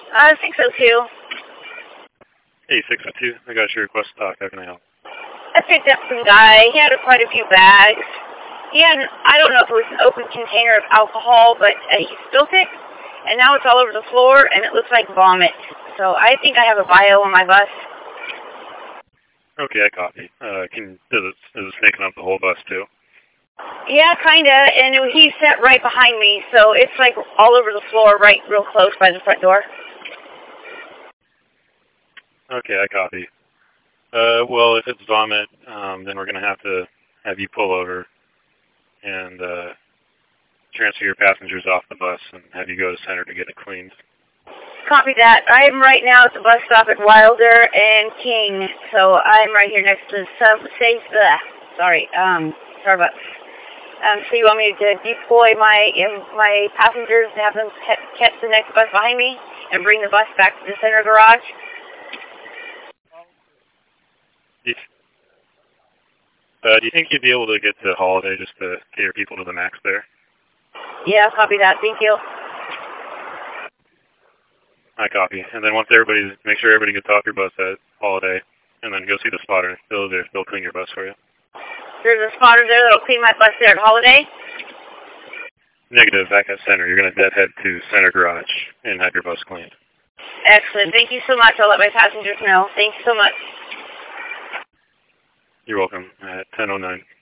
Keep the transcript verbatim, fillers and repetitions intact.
I think so too. Hey, six oh two, I got your request to talk. How can I help? I picked up some guy. He had quite a few bags. He had, I don't know if it was an open container of alcohol, but uh, he spilled it, and now it's all over the floor, and it looks like vomit. So I think I have a bio on my bus. Okay, I copy. Uh, can is it, is it snaking up the whole bus too? Yeah, kinda, and it, he sat right behind me, so it's like all over the floor, right real close by the front door. Okay, I copy. Uh, well, if it's vomit, um, then we're going to have to have you pull over and uh, transfer your passengers off the bus and have you go to center to get it cleaned. Copy that. I'm right now at the bus stop at Wilder and King, so I'm right here next to sub safe. Uh, sorry, um, Starbucks. Um, so you want me to deploy my my passengers and have them catch the next bus behind me and bring the bus back to the center garage? Do you, uh, do you think you'd be able to get to Holiday just to get your people to the max there? Yeah, copy that. Thank you. I copy. And then once everybody, make sure everybody gets off your bus at Holiday, and then go see the spotter. They'll, they'll clean your bus for you. There's a spotter there that'll clean my bus there at Holiday? Negative, back at center. You're going to dead head to center garage and have your bus cleaned. Excellent. Thank you so much. I'll let my passengers know. Thank you so much. You're welcome. At ten oh nine.